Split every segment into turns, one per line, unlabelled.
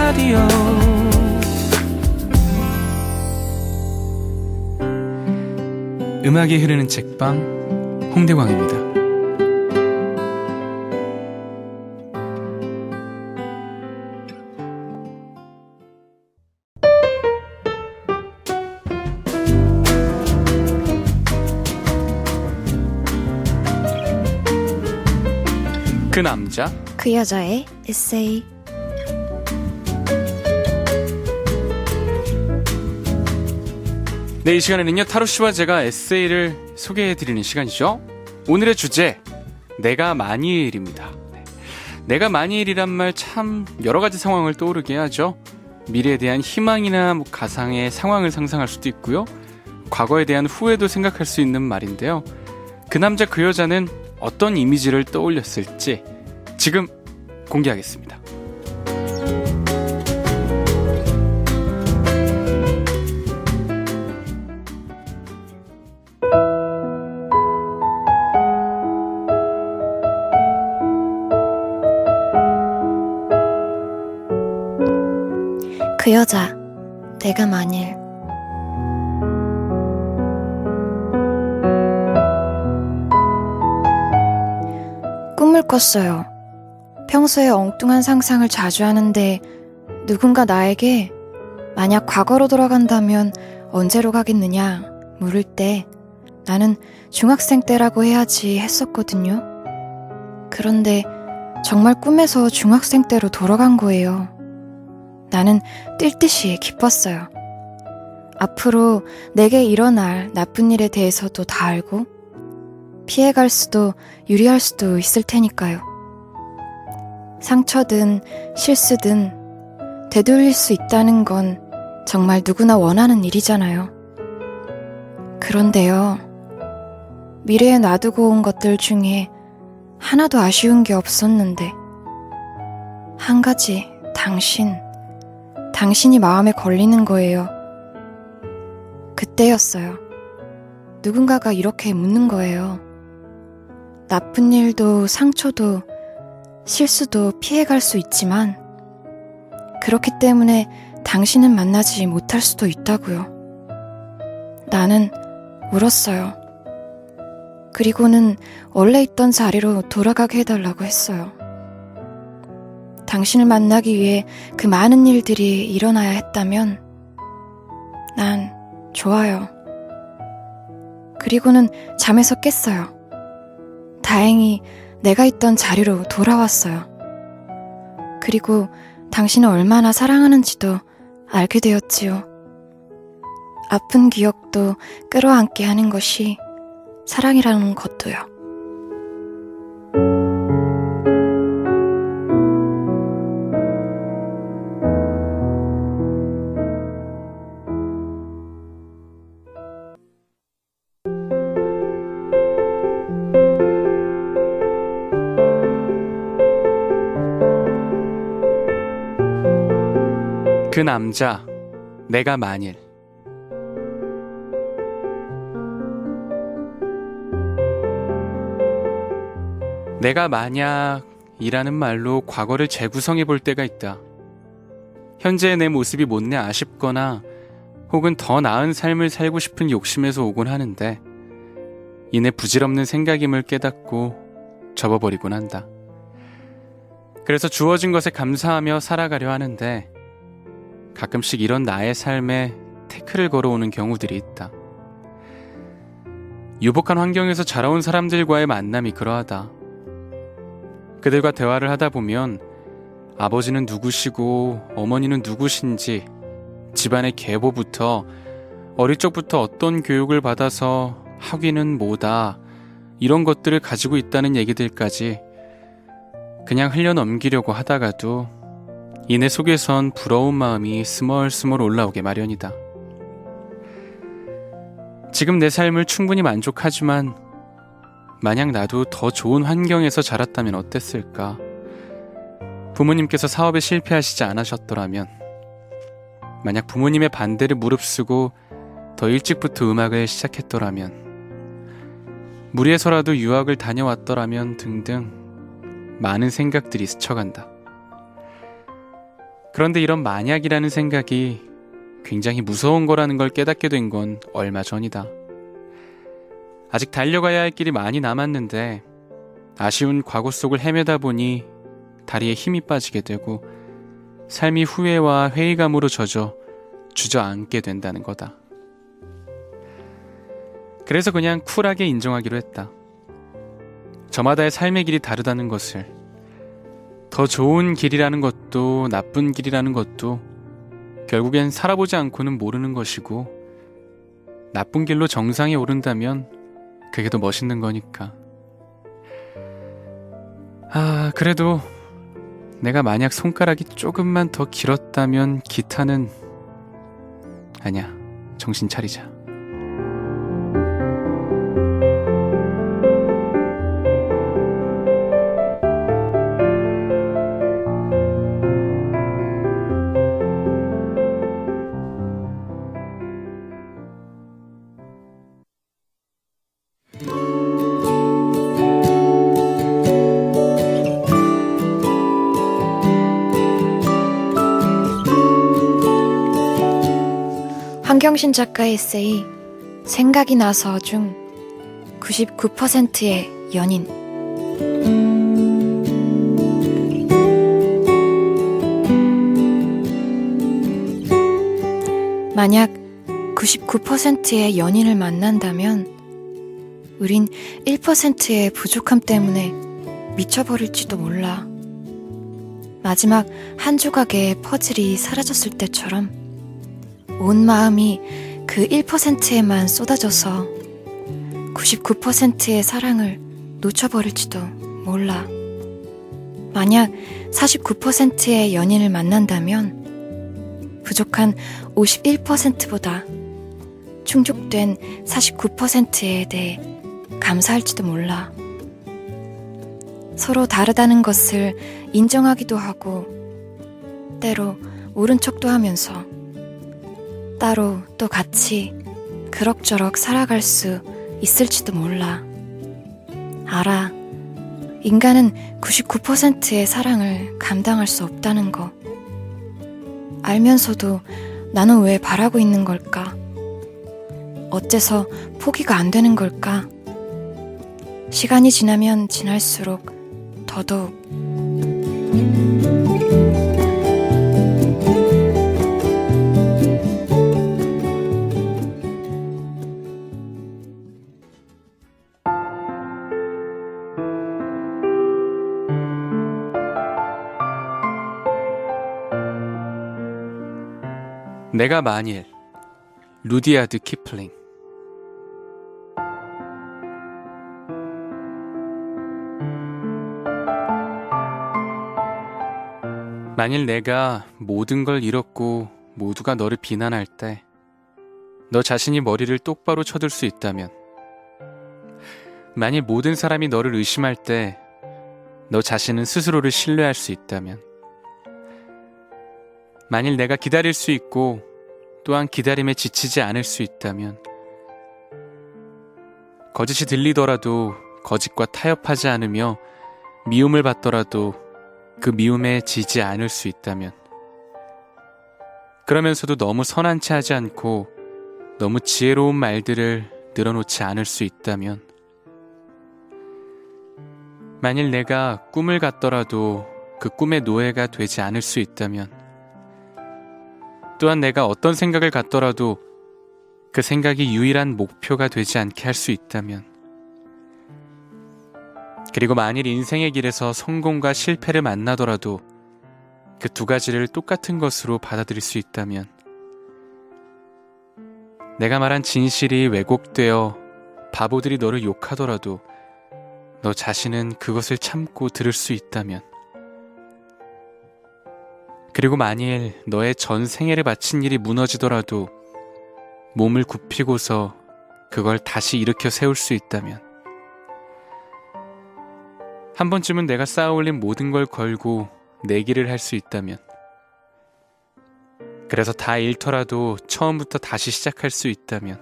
라디오 음악이 흐르는 책방 홍대광입니다. 그 남자
그 여자의 에세이.
네, 이 시간에는요 타로씨와 제가 에세이를 소개해드리는 시간이죠. 오늘의 주제 내가 만일입니다. 내가 만일이란 말 참 여러가지 상황을 떠오르게 하죠. 미래에 대한 희망이나 가상의 상황을 상상할 수도 있고요, 과거에 대한 후회도 생각할 수 있는 말인데요. 그 남자 그 여자는 어떤 이미지를 떠올렸을지 지금 공개하겠습니다.
그 여자, 내가 만일. 꿈을 꿨어요. 평소에 엉뚱한 상상을 자주 하는데 누군가 나에게 만약 과거로 돌아간다면 언제로 가겠느냐 물을 때 나는 중학생 때라고 해야지 했었거든요. 그런데 정말 꿈에서 중학생 때로 돌아간 거예요. 나는 뛸 듯이 기뻤어요. 앞으로 내게 일어날 나쁜 일에 대해서도 다 알고 피해갈 수도 유리할 수도 있을 테니까요. 상처든 실수든 되돌릴 수 있다는 건 정말 누구나 원하는 일이잖아요. 그런데요, 미래에 놔두고 온 것들 중에 하나도 아쉬운 게 없었는데 한 가지, 당신이 마음에 걸리는 거예요. 그때였어요. 누군가가 이렇게 묻는 거예요. 나쁜 일도 상처도 실수도 피해갈 수 있지만 그렇기 때문에 당신은 만나지 못할 수도 있다고요. 나는 울었어요. 그리고는 원래 있던 자리로 돌아가게 해달라고 했어요. 당신을 만나기 위해 그 많은 일들이 일어나야 했다면 난 좋아요. 그리고는 잠에서 깼어요. 다행히 내가 있던 자리로 돌아왔어요. 그리고 당신을 얼마나 사랑하는지도 알게 되었지요. 아픈 기억도 끌어안게 하는 것이 사랑이라는 것도요.
그 남자, 내가 만일. 내가 만약이라는 말로 과거를 재구성해 볼 때가 있다. 현재의 내 모습이 못내 아쉽거나 혹은 더 나은 삶을 살고 싶은 욕심에서 오곤 하는데 이내 부질없는 생각임을 깨닫고 접어버리곤 한다. 그래서 주어진 것에 감사하며 살아가려 하는데 가끔씩 이런 나의 삶에 태클을 걸어오는 경우들이 있다. 유복한 환경에서 자라온 사람들과의 만남이 그러하다. 그들과 대화를 하다 보면 아버지는 누구시고 어머니는 누구신지, 집안의 계보부터 어릴 적부터 어떤 교육을 받아서 학위는 뭐다, 이런 것들을 가지고 있다는 얘기들까지 그냥 흘려넘기려고 하다가도 이내 속에선 부러운 마음이 스멀스멀 올라오게 마련이다. 지금 내 삶을 충분히 만족하지만 만약 나도 더 좋은 환경에서 자랐다면 어땠을까? 부모님께서 사업에 실패하시지 않으셨더라면, 만약 부모님의 반대를 무릅쓰고 더 일찍부터 음악을 시작했더라면, 무리해서라도 유학을 다녀왔더라면 등등 많은 생각들이 스쳐간다. 그런데 이런 만약이라는 생각이 굉장히 무서운 거라는 걸 깨닫게 된 건 얼마 전이다. 아직 달려가야 할 길이 많이 남았는데 아쉬운 과거 속을 헤매다 보니 다리에 힘이 빠지게 되고 삶이 후회와 회의감으로 젖어 주저앉게 된다는 거다. 그래서 그냥 쿨하게 인정하기로 했다. 저마다의 삶의 길이 다르다는 것을, 더 좋은 길이라는 것도 나쁜 길이라는 것도 결국엔 살아보지 않고는 모르는 것이고, 나쁜 길로 정상에 오른다면 그게 더 멋있는 거니까. 그래도 내가 만약 손가락이 조금만 더 길었다면 기타는... 아니야, 정신 차리자.
황경신 작가의 에세이 생각이 나서 중 99%의 연인. 만약 99%의 연인을 만난다면 우린 1%의 부족함 때문에 미쳐버릴지도 몰라. 마지막 한 조각의 퍼즐이 사라졌을 때처럼 온 마음이 그 1%에만 쏟아져서 99%의 사랑을 놓쳐버릴지도 몰라. 만약 49%의 연인을 만난다면 부족한 51%보다 충족된 49%에 대해 감사할지도 몰라. 서로 다르다는 것을 인정하기도 하고 때로 모른 척도 하면서 따로 또 같이 그럭저럭 살아갈 수 있을지도 몰라. 알아. 인간은 99%의 사랑을 감당할 수 없다는 거. 알면서도 나는 왜 바라고 있는 걸까? 어째서 포기가 안 되는 걸까? 시간이 지나면 지날수록 더더욱
내가 만일. 루디아드 키플링. 만일 내가 모든 걸 잃었고 모두가 너를 비난할 때 너 자신이 머리를 똑바로 쳐들 수 있다면, 만일 모든 사람이 너를 의심할 때 너 자신은 스스로를 신뢰할 수 있다면, 만일 내가 기다릴 수 있고 또한 기다림에 지치지 않을 수 있다면, 거짓이 들리더라도 거짓과 타협하지 않으며 미움을 받더라도 그 미움에 지지 않을 수 있다면, 그러면서도 너무 선한 체 하지 않고 너무 지혜로운 말들을 늘어놓지 않을 수 있다면, 만일 내가 꿈을 갖더라도 그 꿈의 노예가 되지 않을 수 있다면, 또한 내가 어떤 생각을 갖더라도 그 생각이 유일한 목표가 되지 않게 할 수 있다면, 그리고 만일 인생의 길에서 성공과 실패를 만나더라도 그 두 가지를 똑같은 것으로 받아들일 수 있다면, 내가 말한 진실이 왜곡되어 바보들이 너를 욕하더라도 너 자신은 그것을 참고 들을 수 있다면, 그리고 만일 너의 전 생애를 바친 일이 무너지더라도 몸을 굽히고서 그걸 다시 일으켜 세울 수 있다면, 한 번쯤은 내가 쌓아올린 모든 걸 걸고 내기를 할 수 있다면, 그래서 다 잃더라도 처음부터 다시 시작할 수 있다면,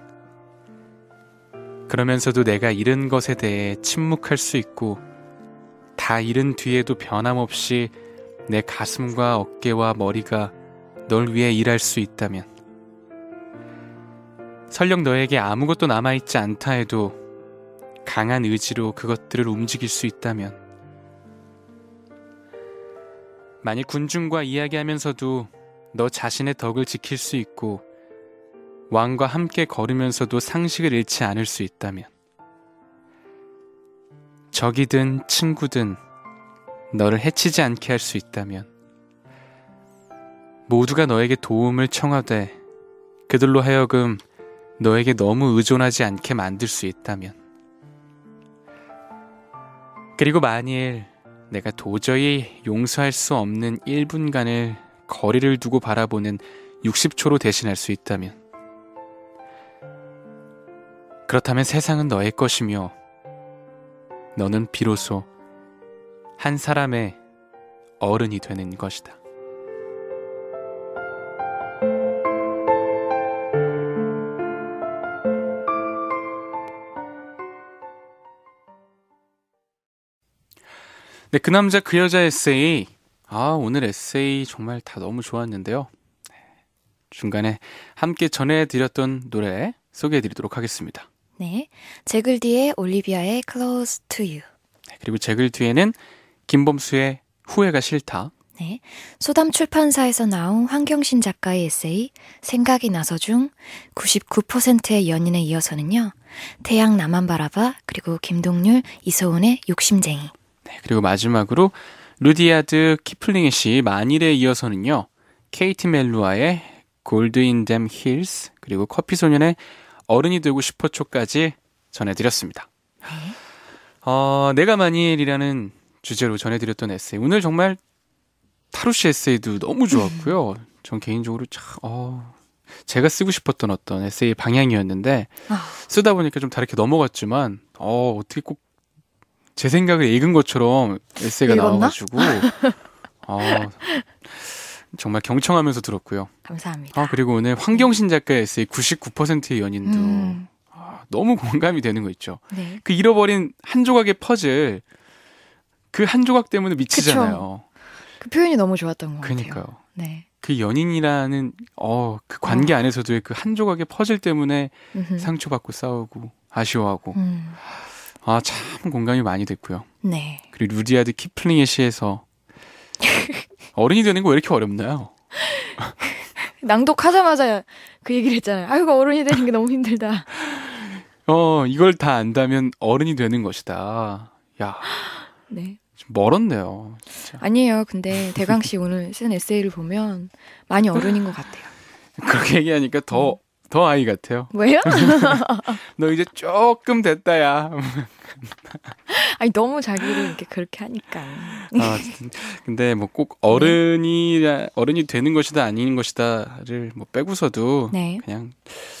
그러면서도 내가 잃은 것에 대해 침묵할 수 있고 다 잃은 뒤에도 변함없이 내 가슴과 어깨와 머리가 널 위해 일할 수 있다면, 설령 너에게 아무것도 남아있지 않다 해도 강한 의지로 그것들을 움직일 수 있다면, 만일 군중과 이야기하면서도 너 자신의 덕을 지킬 수 있고 왕과 함께 걸으면서도 상식을 잃지 않을 수 있다면, 적이든 친구든 너를 해치지 않게 할 수 있다면, 모두가 너에게 도움을 청하되 그들로 하여금 너에게 너무 의존하지 않게 만들 수 있다면, 그리고 만일 내가 도저히 용서할 수 없는 1분간을 거리를 두고 바라보는 60초로 대신할 수 있다면, 그렇다면 세상은 너의 것이며 너는 비로소 한 사람의 어른이 되는 것이다. 네, 그 남자 그 여자 에세이. 오늘 에세이 정말 다 너무 좋았는데요. 중간에 함께 전해드렸던 노래 소개해드리도록 하겠습니다.
네, 제글디의 올리비아의 Close to You.
네, 그리고 제글 뒤에는 김범수의 후회가 싫다.
네, 소담 출판사에서 나온 황경신 작가의 에세이 생각이 나서 중 99%의 연인에 이어서는요, 태양 나만 바라봐, 그리고 김동률, 이소은의 욕심쟁이.
네, 그리고 마지막으로 루디아드 키플링의 시 만일에 이어서는요, 케이티 멜루아의 골드 인 댐 힐스, 그리고 커피소년의 어른이 되고 싶어초까지 전해드렸습니다. 내가 만일이라는 주제로 전해드렸던 에세이, 오늘 정말 타루시 에세이도 너무 좋았고요. 전 개인적으로 제가 쓰고 싶었던 어떤 에세이 방향이었는데 쓰다 보니까 좀 다르게 넘어갔지만 어떻게 꼭 제 생각을 읽은 것처럼 에세이가
읽었나?
나와가지고 정말 경청하면서 들었고요.
감사합니다.
그리고 오늘 황경신 작가의 에세이 99%의 연인도 너무 공감이 되는 거 있죠.
네.
그 잃어버린 한 조각의 퍼즐, 그 한 조각 때문에 미치잖아요.
그쵸. 그 표현이 너무 좋았던 것 같아요.
그러니까요.
네.
그 연인이라는 그 관계 안에서도의 그 한 조각의 퍼즐 때문에 상처받고 싸우고 아쉬워하고 참 공감이 많이 됐고요.
네.
그리고 루디아드 키플링의 시에서 어른이 되는 거 왜 이렇게 어렵나요?
낭독하자마자 그 얘기를 했잖아요. 아이고, 어른이 되는 게 너무 힘들다.
이걸 다 안다면 어른이 되는 것이다. 야,
네.
좀 멀었네요. 진짜.
아니에요. 근데 대강 씨 오늘 쓴 에세이를 보면 많이 어른인 것 같아요.
그렇게 얘기하니까 더 아이 같아요.
뭐예요?
너 이제 조금 됐다, 야.
아니, 너무 자기를 이렇게 그렇게 하니까.
근데 뭐 꼭 어른이 되는 것이다, 아닌 것이다를 뭐 빼고서도
네.
그냥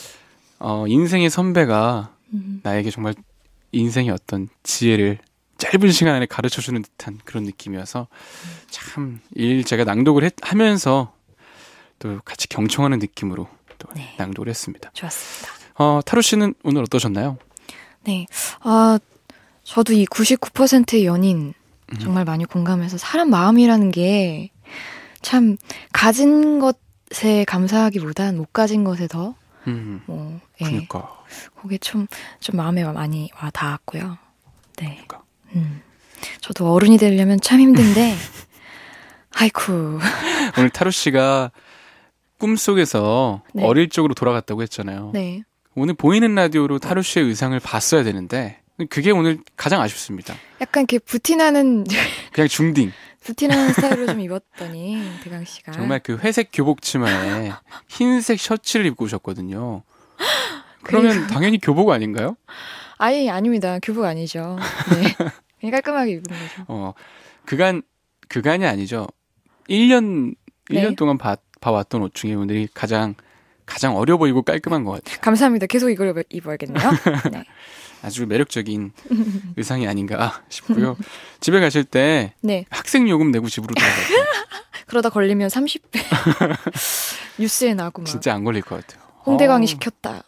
인생의 선배가 나에게 정말 인생의 어떤 지혜를 짧은 시간 안에 가르쳐주는 듯한 그런 느낌이어서 참 제가 낭독을 하면서 또 같이 경청하는 느낌으로 또
네.
낭독을 했습니다.
좋았습니다.
타로 씨는 오늘 어떠셨나요?
네. 저도 이 99%의 연인 정말 많이 공감해서 사람 마음이라는 게 참 가진 것에 감사하기보단 못 가진 것에 더
그러니까.
그게 좀 마음에 많이 와 닿았고요. 네.
그러니까.
저도 어른이 되려면 참 힘든데 아이쿠.
오늘 타로 씨가 꿈속에서
네.
어릴 적으로 돌아갔다고 했잖아요.
네.
오늘 보이는 라디오로 타로 씨의 의상을 봤어야 되는데 그게 오늘 가장 아쉽습니다.
약간 이렇게 부티나는
그냥 중딩.
부티나는 스타일로 좀 입었더니 대강 씨가
정말 그 회색 교복 치마에 흰색 셔츠를 입고 오셨거든요. 그러면 당연히 교복 아닌가요?
아닙니다. 교복 아니죠. 네. 그냥 깔끔하게 입은 거죠.
그간이 아니죠. 1년
네.
동안 봐왔던 옷 중에 오늘이 가장 어려 보이고 깔끔한 것 같아요.
감사합니다. 계속 이걸 입어야겠네요. 네.
아주 매력적인 의상이 아닌가 싶고요. 집에 가실 때
네.
학생 요금 내고 집으로 돌아가세요.
그러다 걸리면 30배. 뉴스에 나고 막.
진짜 안 걸릴 것 같아요.
홍대광이 시켰다.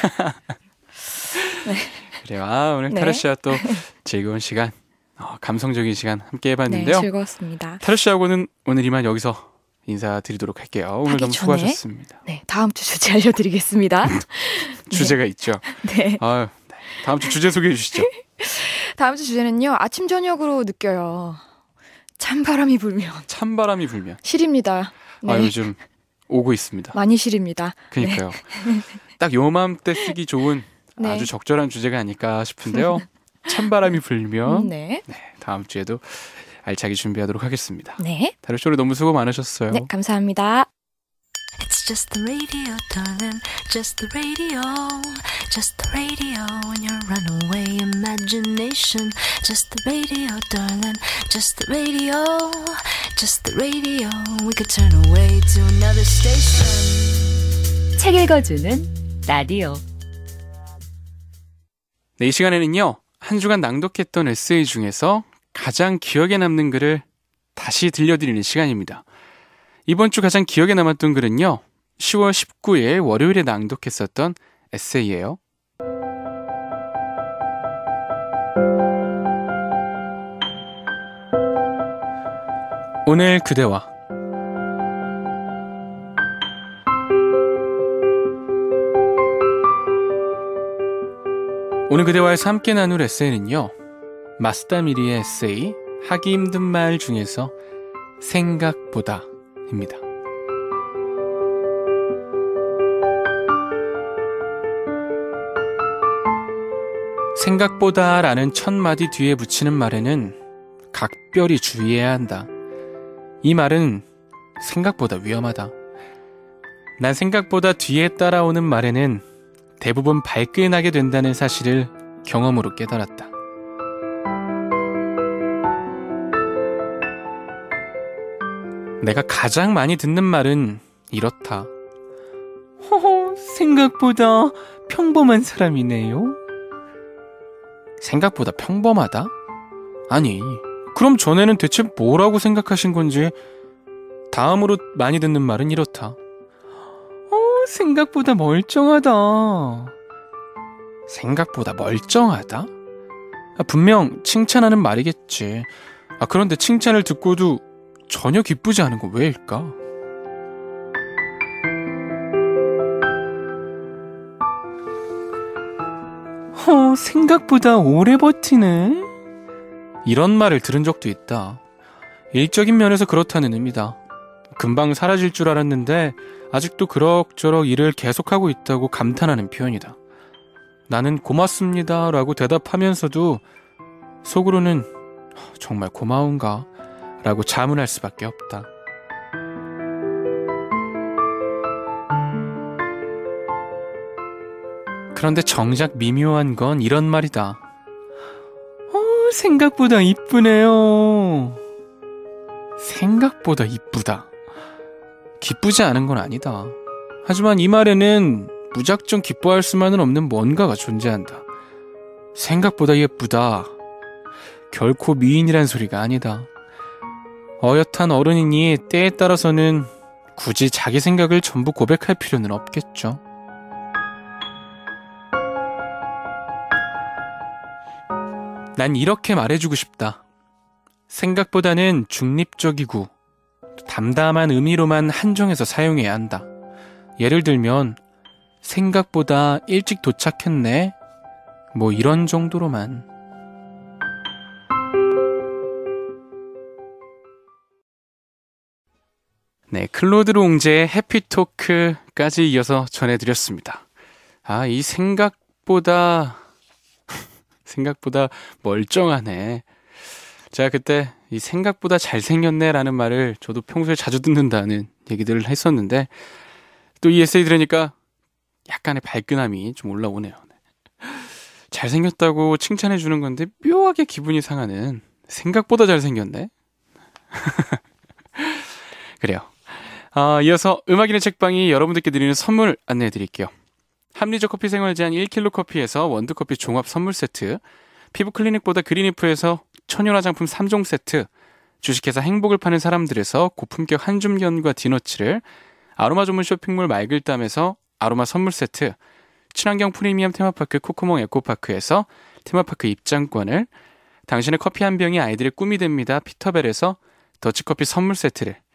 네.
그래요. 오늘
네.
타로 씨와 또 즐거운 시간, 감성적인 시간 함께 해봤는데요.
네, 즐거웠습니다.
타로 씨하고는 오늘 이만 여기서 인사드리도록 할게요. 오늘
하기
너무
전에,
수고하셨습니다.
네, 다음 주 주제 알려드리겠습니다.
주제가 있죠.
네.
아유, 네. 다음 주 주제 소개해 주시죠.
다음 주 주제는요. 아침 저녁으로 느껴요. 찬바람이 불면.
찬바람이 불면.
시립니다. 네.
아, 요즘 오고 있습니다.
많이 시립니다.
그러니까요. 딱 요맘때 쓰기 좋은
네.
아주 적절한 주제가 아닐까 싶은데요. 찬바람이 불면
네.
네, 다음 주에도 알차게 준비하도록 하겠습니다.
네.
다루쇼리 너무 수고 많으셨어요.
네, 감사합니다.
It's just the radio, darling. Just the radio. Just the radio in your runaway imagination. Just the radio, darling. Just the radio. Just the radio. We could turn away to another station.
책 읽어주는 라디오.
네, 이 시간에는요. 한 주간 낭독했던 에세이 중에서 가장 기억에 남는 글을 다시 들려드리는 시간입니다. 이번 주 가장 기억에 남았던 글은요. 10월 19일 월요일에 낭독했었던 에세이예요. 오늘 그대와. 오늘 그대와에서 함께 나눌 에세이는요. 마스다미리의 에세이 하기 힘든 말 중에서 생각보다입니다. 생각보다라는 첫 마디 뒤에 붙이는 말에는 각별히 주의해야 한다. 이 말은 생각보다 위험하다. 난 생각보다 뒤에 따라오는 말에는 대부분 발끈하게 된다는 사실을 경험으로 깨달았다. 내가 가장 많이 듣는 말은 이렇다. 허허, 생각보다 평범한 사람이네요. 생각보다 평범하다? 아니, 그럼 전에는 대체 뭐라고 생각하신 건지. 다음으로 많이 듣는 말은 이렇다. 생각보다 멀쩡하다. 생각보다 멀쩡하다? 분명 칭찬하는 말이겠지. 그런데 칭찬을 듣고도 전혀 기쁘지 않은 건 왜일까? 생각보다 오래 버티네. 이런 말을 들은 적도 있다. 일적인 면에서 그렇다는 의미다. 금방 사라질 줄 알았는데 아직도 그럭저럭 일을 계속하고 있다고 감탄하는 표현이다. 나는 고맙습니다 라고 대답하면서도 속으로는 정말 고마운가 라고 자문할 수밖에 없다. 그런데 정작 미묘한 건 이런 말이다. 생각보다 이쁘네요. 생각보다 이쁘다. 기쁘지 않은 건 아니다. 하지만 이 말에는 무작정 기뻐할 수만은 없는 뭔가가 존재한다. 생각보다 예쁘다. 결코 미인이란 소리가 아니다. 어엿한 어른이니 때에 따라서는 굳이 자기 생각을 전부 고백할 필요는 없겠죠. 난 이렇게 말해주고 싶다. 생각보다는 중립적이고 담담한 의미로만 한정해서 사용해야 한다. 예를 들면 생각보다 일찍 도착했네. 뭐 이런 정도로만. 네, 클로드 롱제의 해피토크까지 이어서 전해드렸습니다. 이 생각보다 멀쩡하네. 제가 그때 이 생각보다 잘생겼네라는 말을 저도 평소에 자주 듣는다는 얘기들을 했었는데 또 이 에세이 들으니까 약간의 발끈함이 좀 올라오네요. 잘생겼다고 칭찬해 주는 건데 묘하게 기분이 상하는 생각보다 잘생겼네. 그래요. 이어서 음악인의 책방이 여러분들께 드리는 선물 안내해 드릴게요. 합리적 커피 생활 제한 1kg 커피에서 원두커피 종합 선물 세트, 피부 클리닉보다 그린이프에서 천연 화장품 3종 세트, 주식회사 행복을 파는 사람들에서 고품격 한줌견과 디너츠를, 아로마 전문 쇼핑몰 말글담에서 아로마 선물 세트, 친환경 프리미엄 테마파크 코코몽 에코파크에서 테마파크 입장권을, 당신의 커피 한 병이 아이들의 꿈이 됩니다 피터벨에서 더치커피 선물 세트를,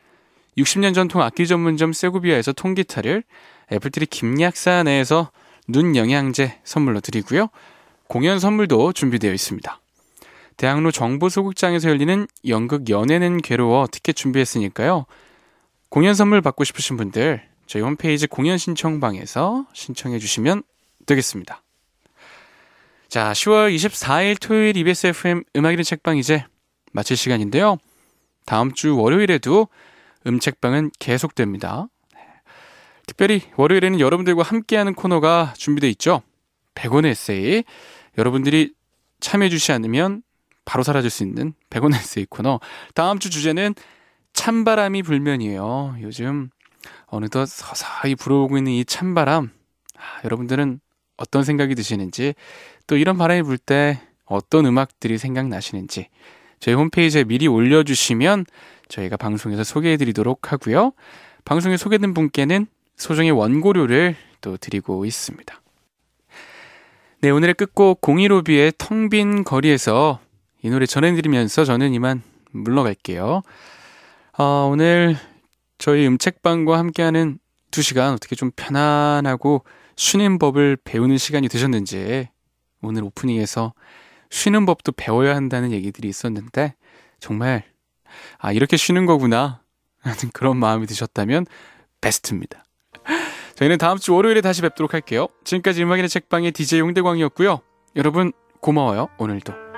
60년 전통 악기 전문점 세고비아에서 통기타를, 애플트리 김약사 내에서 눈 영양제 선물로 드리고요. 공연 선물도 준비되어 있습니다. 대학로 정보소극장에서 열리는 연극 연애는 괴로워 티켓 준비했으니까요. 공연 선물 받고 싶으신 분들 저희 홈페이지 공연 신청방에서 신청해 주시면 되겠습니다. 자, 10월 24일 토요일 EBS FM 음악이른 책방 이제 마칠 시간인데요. 다음 주 월요일에도 책방은 계속됩니다. 특별히 월요일에는 여러분들과 함께하는 코너가 준비되어 있죠. 100원의 에세이. 여러분들이 참여해 주시지 않으면 바로 사라질 수 있는 100원 에세이 코너. 다음 주 주제는 찬바람이 불면이에요. 요즘 어느덧 서서히 불어오고 있는 이 찬바람. 여러분들은 어떤 생각이 드시는지, 또 이런 바람이 불 때 어떤 음악들이 생각나시는지 저희 홈페이지에 미리 올려주시면 저희가 방송에서 소개해드리도록 하고요. 방송에 소개된 분께는 소정의 원고료를 또 드리고 있습니다. 네, 오늘의 끝곡 015B의 텅 빈 거리에서 이 노래 전해드리면서 저는 이만 물러갈게요. 오늘 저희 책방과 함께하는 2시간 어떻게 좀 편안하고 쉬는 법을 배우는 시간이 되셨는지, 오늘 오프닝에서 쉬는 법도 배워야 한다는 얘기들이 있었는데 정말 이렇게 쉬는 거구나 하는 그런 마음이 드셨다면 베스트입니다. 저희는 다음 주 월요일에 다시 뵙도록 할게요. 지금까지 음악인의 책방의 DJ 홍대광이었고요. 여러분 고마워요. 오늘도.